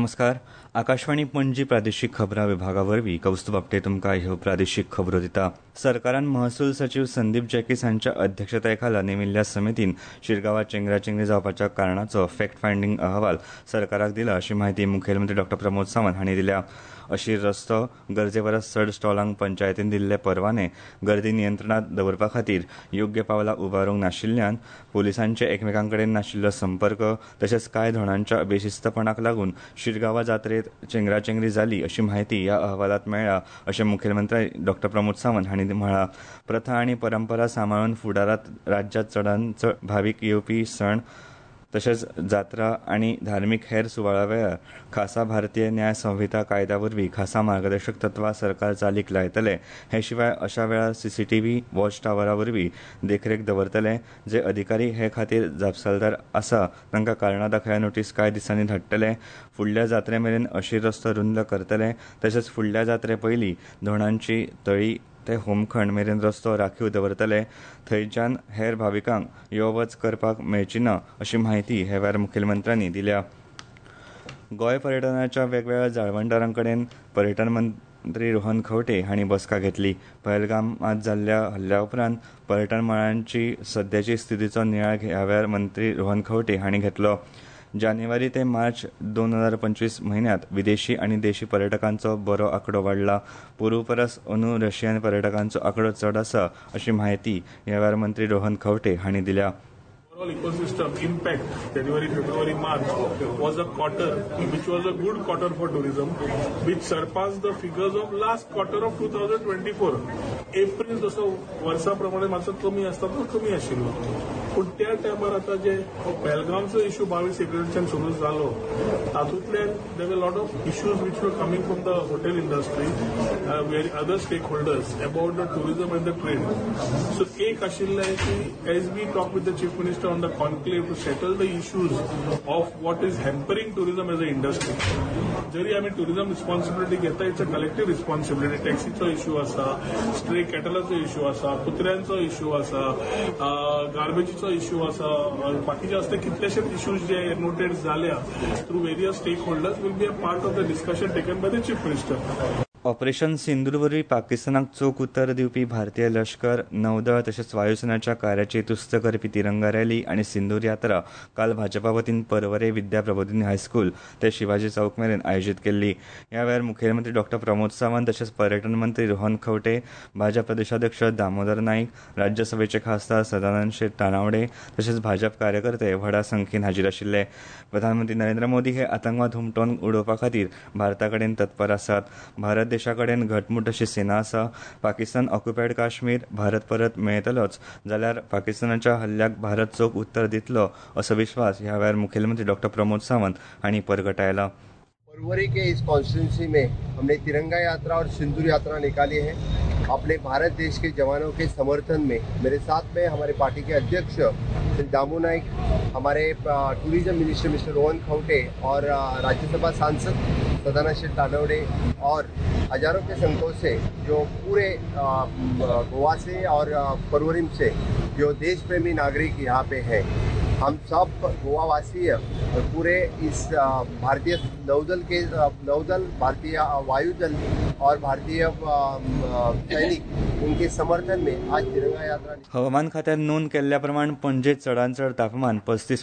नमस्कार. आकाशवाणी पणजी प्रादेशीक खबरां विभागावरवीं कौस्तुभ आपटे तुमकां ह्यो प्रादेशीक खबरो दिता. सरकारान महसूल सचिव संदीप जॅकीस हांच्या अध्यक्षतायेखाला नेमिल्ल्या समितीन शिरगांवात चेंगराचेंगरी जावपाच्या कारणाचो फॅक्ट फायंडींग अहवाल सरकाराक दिला अशी माहिती मुखेलमंत्री डॉ. प्रमोद सावंत हांणी दिल्या. अशीर रस्तो गरजेपरस चड स्टॉलांक पंचायतीन दिल्ले परवाने गर्दी नियंत्रणांत दवरपा खातीर योग्य पावलां उबारूंक नाशिल्ल्यान पुलिसांचे एकामेकांकडेन नाशिल्लो संपर्क तशेंच कांय धोरणांच्या बेशिस्तपणाक लागून शिरगांवा जात्रेत चेंगराचेंगरी जाली अशी माहिती ह्या अहवालांत मेळ्ळ्या अशें मुखेलमंत्री डॉ. प्रमोद सावंत हांणी म्हळां. प्रथा आनी परंपरा सांबाळून फुडारात राज्यांत चडांत चड भावीक येवपी सण तशेंच जात्रा आनी धार्मीक हेर सुवाळ्या वेळार खासा भारतीय न्याय संहिता कायद्या वरवीं खासा मार्गदर्शक तत्वां सरकार चालीक लायतले. हे शिवाय अशा वेळार सीसीटीव्ही वॉच टावरा वरवीं देखरेख दवरतले. जे अधिकारी हे खातीर जापसालदार आसा तांकां कारणां दाखल्या नोटीस कांय दिसांनी धाडटले. फुडल्या जात्रे मेरेन अशीर रस्तो रुंद करतले तशेंच फुडल्या जात्रे पयलीं धोंडांची तळी ते होमखंड मेरेन रस्तो राखीव दवरतले. थंयच्यान हेर भाविकांक यो वच करपाक मेळची ना अशी माहिती हे वेळार मुखेलमंत्र्यांनी दिल्या. गोंय पर्यटनाच्या वेगवेगळ्या जाळवणदारांकडेन पर्यटन मंत्री रोहन खंवटे हांणी बसका घेतली. पहलगामांत जाल्ल्या हल्ल्या उपरांत पर्यटन मळांची सद्याची स्थितीचो नियाळ ह्या वेळार मंत्री रोहन खंवटे हांणी घेतलो. जानेवारी ते मार्च 2025 म्हयन्यांत विदेशी आनी देशी पर्यटकांचो बरो आंकडो वाडला. पूर्व परस अंदू रशियन पर्यटकांचो आंकडो चड आसा अशी माहिती ह्या वेळार मंत्री रोहन खंवटे हांणी दिल्या. Overall ecosystem impact January, February, March was a quarter which was a good quarter for tourism, which surpassed the figures of last quarter of 2024. April जसो वर्षाप्रमाणे मातसो कमी आसता तो कमी आशिल्लो. पूण त्या टायमार आता जे पहलगामचो इश्यू 22 एप्रिलच्यान सुरू जालो तातूंतल्यान there were lot of issues which were coming from the hotel industry where other stake holders about the tourism and the trade. So एक आशिल्लें की as we talk with the chief minister on the conclave to settle the issues of what is hampering tourism as a industry. जरी आमी tourism responsibility घेता it's a collective responsibility. टॅक्सीचो issue आसा, stray कॅटलाचो issue आसा, कुत्र्यांचो issue आसा, गार्बेजीचो issue आसा, बाकीचे असते कितलेशेच इश्यूज जे नोटेड जाल्या through various stake holders will be a part of the discussion taken by the chief minister. Operation Sindoor वरवीं पाकिस्तानाक चोख उत्तर दिवपी भारतीय लश्कर, नौदळ तशेंच वायुसेनाच्या कार्याची तुस्त करपी तिरंगा रॅली आनी सिंदूर यात्रा काल भाजपा वतीन परवरे विद्या प्रबोधिनी हायस्कूल ते शिवाजी चौक मेरेन आयोजीत केल्ली. ह्या वेळार मुखेलमंत्री डॉ. प्रमोद सावंत तशेंच पर्यटन मंत्री रोहन खंवटे, भाजप प्रदेशाध्यक्ष दामोदर नाईक, राज्यसभेचे खासदार सदानंद शेट तानावडे तशेंच भाजप कार्यकर्ते व्हडा संख्येन हाजीर आशिल्ले. प्रधानमंत्री नरेंद्र मोदी हे आतंकवाद हुमटोवन उडोवपा खातीर भारता कडेन तत्पर आसात. भारत देशा कडेन घटमूट अशी सेना आसा. पाकिस्तान ऑक्युपायड काश्मीर भारत परत मेळयतलोच जाल्यार पाकिस्तानाच्या हल्ल्याक भारत चोख उत्तर दितलो असो विश्वास ह्या वेळार मुखेलमंत्री डॉ. प्रमोद सावंत हांणी परगटायला. फरवरी के इस कॉन्स्टिट्यूंसी में हमने तिरंगा यात्रा और सिंदूर यात्रा निकाली है. अपने भारत देश के जवानों के समर्थन में मेरे साथ में हमारे पार्टी के अध्यक्ष श्री दामू नाइक, हमारे tourism minister mister Rohan Khaunte और राज्यसभा सांसद सदानंद शेट तानावडे और हजारों के संख्या से जो पूरे गोवा से और परवरिम से जो देश प्रेमी नागरिक यहाँ पे हैं, हम सब गोवावासी पूरे इस भारतीय नौदल, भारतीय वायुदल और भारतीय सैनिक उनके समर्थन में आज तिरंगा यात्रा. हवामान खात्यान नोंद केल्ल्या प्रमाण पणजेत चडांत चड तापमान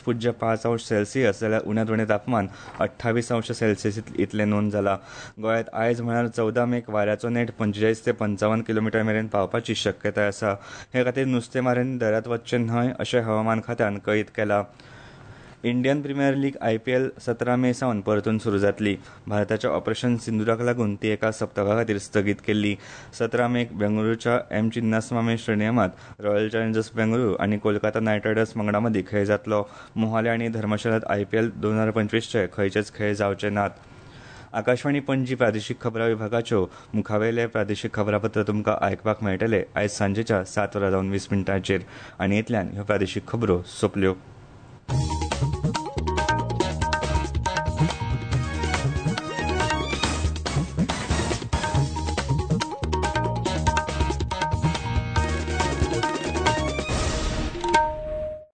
35.5°C जाल्यार उण्यांत उणें तापमान 28°C इतलें नोंद जालां. गोंयांत आयज म्हळ्यार 14 मेक वाऱ्याचो नेट 45 ते 55 किलोमीटर मेरेन पावपाची शक्यताय आसा. हे खातीर नुस्तेमारेन दर्यांत वचचें न्हय अशें हवामान खात्यान कळीत केलां. Indian Premier League IPL 17 May सावन परतून सुरू जातली. भारताच्या ऑपरेशन सिंदूराक लागून ती एका सप्तका खातीर स्थगीत केल्ली. 17 मेक बेंगळुरूच्या एम चिन्नास्वामी स्टेडियमांत रॉयल चॅलेंजर्स बेंगळुरू आनी कोलकाता नायट रायडर्स पंगडा मदीं खेळ जातलो. मोहाली आनी धर्मशालांत IPL 2025चे खंयचेच खेळ जावचे नात. आकाशवाणी पणजी प्रादेशीक खबरां विभागाच्यो मुखावेले प्रादेशीक खबरापत्र तुमकां आयकपाक मेळटले आयज सांजेच्या 7:20 आनी इतल्यान ह्यो प्रादेशीक खबरो सोंपल्यो.